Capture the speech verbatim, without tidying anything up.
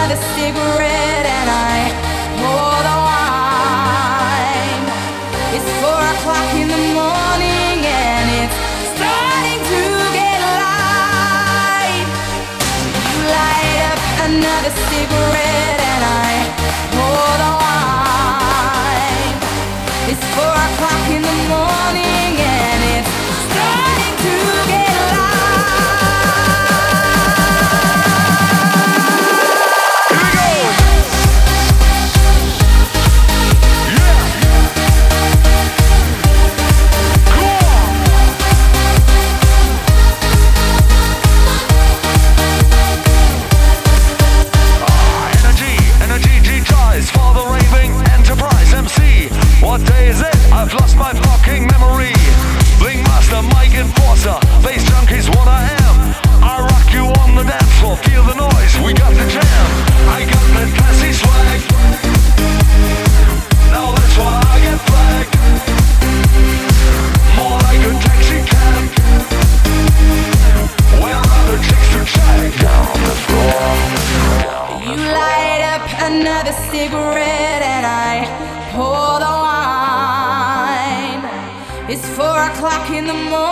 another cigarette and I pour the wine. It's four o'clock in the morning and it's starting to get light. You light up another cigarette and I pour the wine. It's four o'clock in the morning and it's starting to get light. For the raving enterprise M C. What day is it? I've lost my fucking memory. Bling master, mic enforcer, bass junkie's what I am. I rock you on the dance floor, feel the noise, we got the jam. I got that classy swag. Now that's why I get flagged. More like a taxi cab. Where are the chicks to check? Down the floor. You light up another cigarette and I pour the wine. It's four o'clock in the morning.